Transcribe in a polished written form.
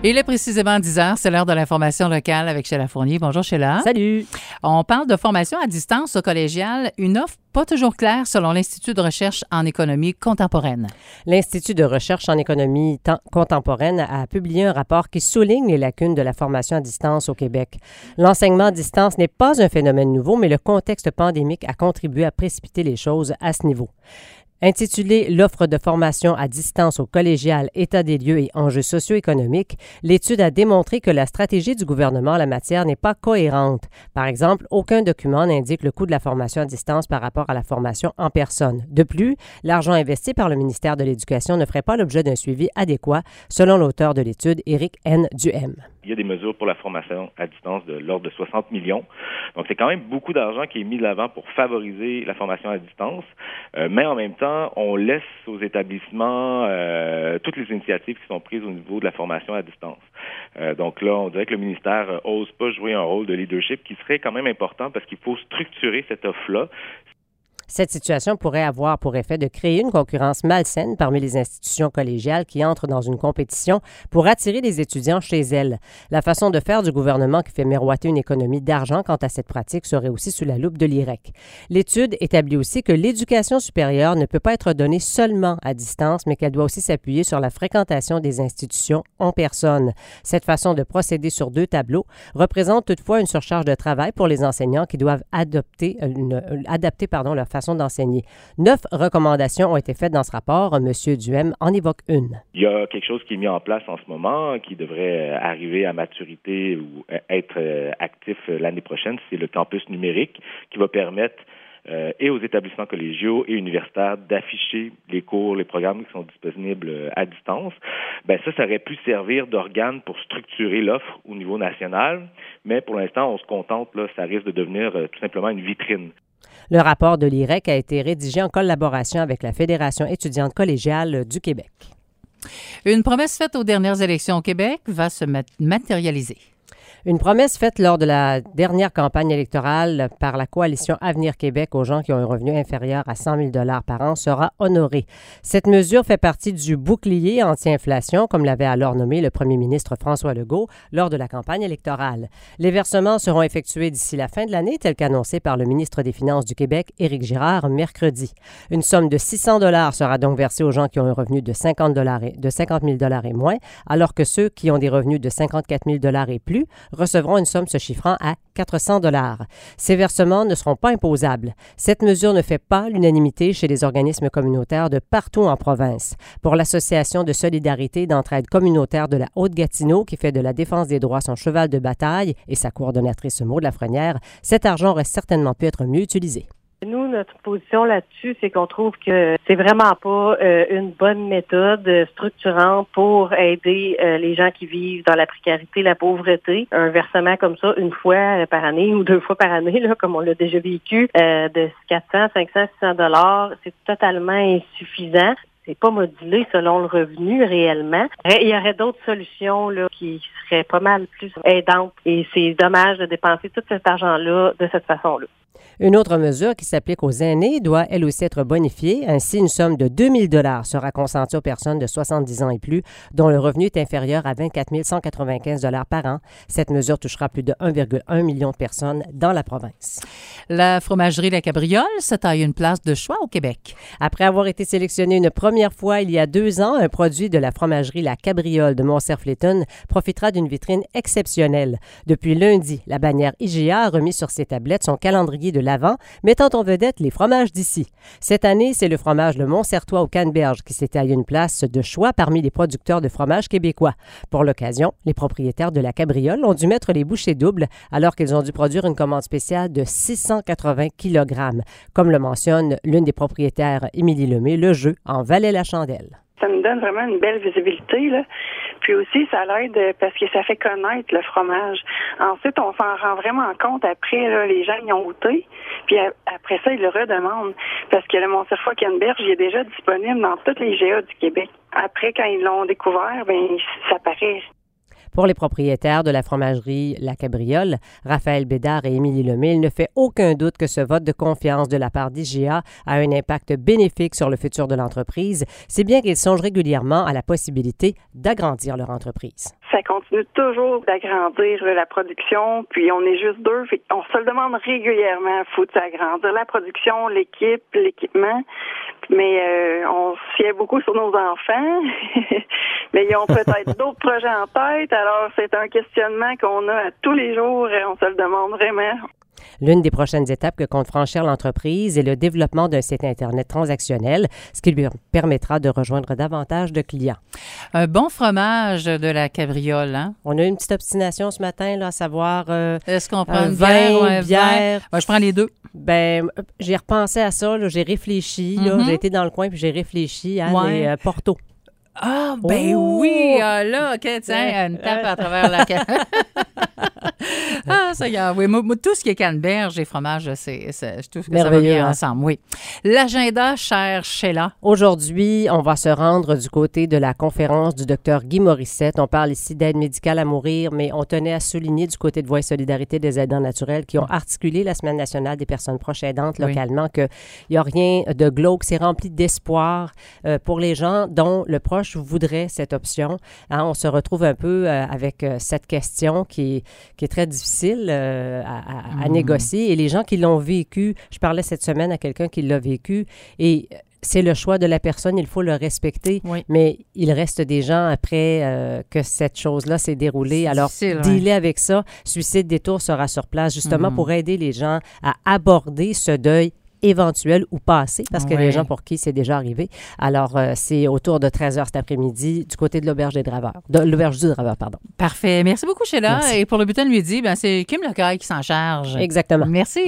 Il est précisément 10 heures, c'est l'heure de l'information locale avec Sheila Fournier. Bonjour Sheila. Salut. On parle de formation à distance au collégial, une offre pas toujours claire selon l'Institut de recherche en économie contemporaine. L'Institut de recherche en économie contemporaine a publié un rapport qui souligne les lacunes de la formation à distance au Québec. L'enseignement à distance n'est pas un phénomène nouveau, mais le contexte pandémique a contribué à précipiter les choses à ce niveau. Intitulé « L'offre de formation à distance au collégial, état des lieux et enjeux socio-économiques », l'étude a démontré que la stratégie du gouvernement en la matière n'est pas cohérente. Par exemple, aucun document n'indique le coût de la formation à distance par rapport à la formation en personne. De plus, l'argent investi par le ministère de l'Éducation ne ferait pas l'objet d'un suivi adéquat, selon l'auteur de l'étude, Éric N. Duhem. Il y a des mesures pour la formation à distance de l'ordre de 60 millions. Donc, c'est quand même beaucoup d'argent qui est mis de l'avant pour favoriser la formation à distance. Mais en même temps, on laisse aux établissements toutes les initiatives qui sont prises au niveau de la formation à distance. Donc là, on dirait que le ministère ose pas jouer un rôle de leadership qui serait quand même important parce qu'il faut structurer cette offre-là. Cette situation pourrait avoir pour effet de créer une concurrence malsaine parmi les institutions collégiales qui entrent dans une compétition pour attirer les étudiants chez elles. La façon de faire du gouvernement qui fait miroiter une économie d'argent quant à cette pratique serait aussi sous la loupe de l'IREC. L'étude établit aussi que l'éducation supérieure ne peut pas être donnée seulement à distance, mais qu'elle doit aussi s'appuyer sur la fréquentation des institutions en personne. Cette façon de procéder sur deux tableaux représente toutefois une surcharge de travail pour les enseignants qui doivent adapter leur façon d'enseigner. 9 recommandations ont été faites dans ce rapport. M. Duhem en évoque une. Il y a quelque chose qui est mis en place en ce moment qui devrait arriver à maturité ou être actif l'année prochaine. C'est le campus numérique qui va permettre et aux établissements collégiaux et universitaires d'afficher les cours, les programmes qui sont disponibles à distance. Ça aurait pu servir d'organe pour structurer l'offre au niveau national, mais pour l'instant, on se contente, là, ça risque de devenir tout simplement une vitrine. Le rapport de l'IREC a été rédigé en collaboration avec la Fédération étudiante collégiale du Québec. Une promesse faite aux dernières élections au Québec va se matérialiser. Une promesse faite lors de la dernière campagne électorale par la coalition Avenir Québec aux gens qui ont un revenu inférieur à 100 000 $ par an sera honorée. Cette mesure fait partie du bouclier anti-inflation, comme l'avait alors nommé le premier ministre François Legault lors de la campagne électorale. Les versements seront effectués d'ici la fin de l'année, tel qu'annoncé par le ministre des Finances du Québec, Éric Girard, mercredi. Une somme de 600 $ sera donc versée aux gens qui ont un revenu de 50 000 $ et moins, alors que ceux qui ont des revenus de 54 000 $ et plus recevront une somme se chiffrant à 400 $. Ces versements ne seront pas imposables. Cette mesure ne fait pas l'unanimité chez les organismes communautaires de partout en province. Pour l'Association de solidarité et d'entraide communautaire de la Haute-Gatineau, qui fait de la défense des droits son cheval de bataille, et sa coordonnatrice Maud Lafrenière, cet argent aurait certainement pu être mieux utilisé. Nous, notre position là-dessus, c'est qu'on trouve que c'est vraiment pas une bonne méthode structurante pour aider les gens qui vivent dans la précarité, la pauvreté. Un versement comme ça, une fois par année ou 2 fois par année, là, comme on l'a déjà vécu, de 400, 500, 600 $, c'est totalement insuffisant. C'est pas modulé selon le revenu réellement. Il y aurait d'autres solutions là qui seraient pas mal plus aidantes et c'est dommage de dépenser tout cet argent-là de cette façon-là. Une autre mesure qui s'applique aux aînés doit elle aussi être bonifiée. Ainsi, une somme de 2 000 $ sera consentie aux personnes de 70 ans et plus dont le revenu est inférieur à 24 195 $ par an. Cette mesure touchera plus de 1,1 million de personnes dans la province. La fromagerie La Cabriole se taille une place de choix au Québec. Après avoir été sélectionné une première fois il y a 2 ans, un produit de la fromagerie La Cabriole de Montserfletton profitera d'une vitrine exceptionnelle. Depuis lundi, la bannière IGA a remis sur ses tablettes son calendrier de l'Avent, mettant en vedette les fromages d'ici. Cette année, c'est le fromage Le Montcertois au Canneberge qui s'est taillé une place de choix parmi les producteurs de fromages québécois. Pour l'occasion, les propriétaires de La Cabriole ont dû mettre les bouchées doubles alors qu'ils ont dû produire une commande spéciale de 680 kg. Comme le mentionne l'une des propriétaires, Émilie Lemay, le jeu en valait la chandelle. Ça nous donne vraiment une belle visibilité, là. Puis aussi, ça l'aide parce que ça fait connaître le fromage. Ensuite, on s'en rend vraiment compte après, là, les gens y ont goûté. Puis après ça, ils le redemandent. Parce que le Montcerfois Canneberge, il est déjà disponible dans toutes les GA du Québec. Après, quand ils l'ont découvert, ça paraît. Pour les propriétaires de la fromagerie La Cabriole, Raphaël Bédard et Émilie Lemay, il ne fait aucun doute que ce vote de confiance de la part d'IGA a un impact bénéfique sur le futur de l'entreprise, si bien qu'ils songent régulièrement à la possibilité d'agrandir leur entreprise. Ça continue continue toujours d'agrandir la production, puis on est juste 2. On se le demande régulièrement, faut-il agrandir la production, l'équipement, mais on se fiait beaucoup sur nos enfants, mais ils ont peut-être d'autres projets en tête, alors c'est un questionnement qu'on a tous les jours et on se le demande vraiment. L'une des prochaines étapes que compte franchir l'entreprise est le développement d'un site Internet transactionnel, ce qui lui permettra de rejoindre davantage de clients. Un bon fromage de la Cabriole, hein? On a eu une petite obstination ce matin, là, à savoir est-ce qu'on prend un une vin, bière ou un bière? vin? Je prends les deux. Ben, j'ai repensé à ça, là, j'ai réfléchi, là, j'ai été dans le coin puis j'ai réfléchi à les Porto. Ah, ben oui! Là, OK, tiens, une tape à travers la canne. Ah, ça y est, oui. Moi, tout ce qui est canneberge et fromage, je trouve que ça va bien ensemble, oui. L'agenda, chère Sheila. Aujourd'hui, on va se rendre du côté de la conférence du docteur Guy Morissette. On parle ici d'aide médicale à mourir, mais on tenait à souligner du côté de Voix et Solidarité des aidants naturels qui ont articulé la Semaine nationale des personnes proches aidantes localement qu'il n'y a rien de glauque. C'est rempli d'espoir pour les gens dont le proche voudrait cette option. Hein, on se retrouve un peu avec cette question qui est très difficile à négocier. Et les gens qui l'ont vécu, je parlais cette semaine à quelqu'un qui l'a vécu et c'est le choix de la personne, il faut le respecter, mais il reste des gens après que cette chose-là s'est déroulée. Alors, dealer avec ça, Suicide Détour sera sur place justement pour aider les gens à aborder ce deuil éventuel ou passé, parce que les gens pour qui c'est déjà arrivé. Alors, c'est autour de 13h cet après-midi du côté de l'Auberge du Draveur, pardon. Parfait. Merci beaucoup, Sheila. Merci. Et pour le bulletin de midi, c'est Kim Lecaille qui s'en charge. Exactement. Merci.